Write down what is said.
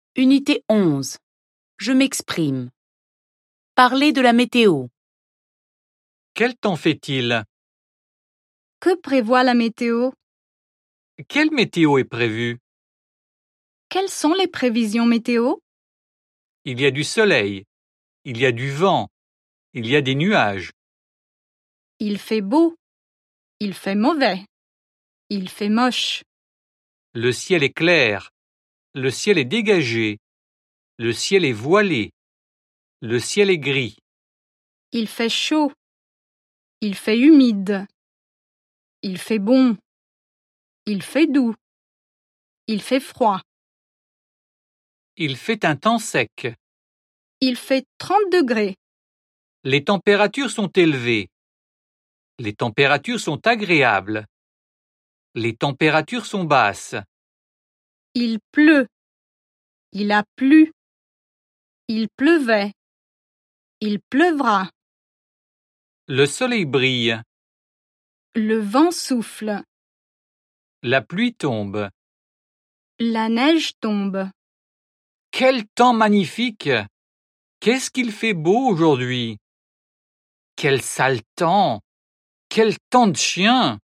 Unité 11. Je m'exprime. Parler de la météo. Quel temps fait-il? Que prévoit la météo? Quelle météo est prévue? Quelles sont les prévisions météo? Il y a du soleil, il y a du vent, il y a des nuages. Il fait beau. Il fait mauvais. Il fait moche. Le ciel est clair, le ciel est dégagé, le ciel est voilé, le ciel est gris. Il fait chaud. Il fait humide. Il fait bon. Il fait doux. Il fait froid. Il fait un temps sec. Il fait 30 degrés. Les températures sont élevées. Les températures sont agréables. Les températures sont basses. Il pleut. Il a plu. Il pleuvait. Il pleuvra. Le soleil brille. Le vent souffle. La pluie tombe. La neige tombe. Quel temps magnifique! Qu'est-ce qu'il fait beau aujourd'hui! Quel sale temps! Quel temps de chien!